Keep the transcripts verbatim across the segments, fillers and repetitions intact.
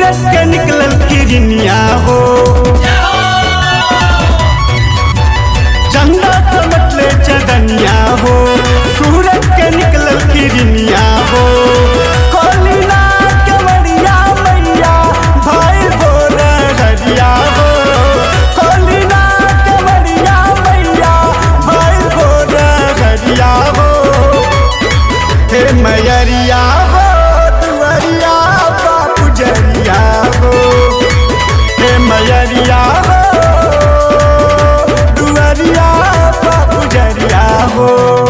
सूरज के निकलल किरनिया हो, चंदा चमकले चदनिया हो, सूरज के निकलल किरनिया हो। कोलिना के मरिया मैया भाई भोर हरिया हो, कोलिना के मरिया मैया भाई भोर हरिया हो। हे मैयरिया हो दुआरिया बापू जरिया हो, हे मैयरिया हो दुआरिया बापू जरिया हो।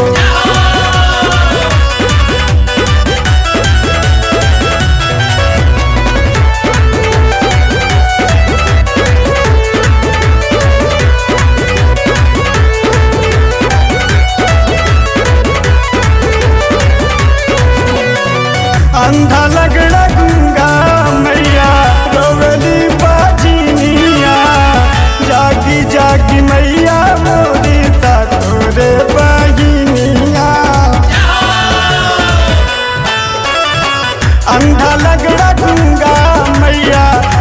अंधा लगड़ा गंगा मैया रोवली बाजिनिया, जागी जागी मैया मोरी ता तोरे बहिनिया। अंधा लगड़ा गंगा मैया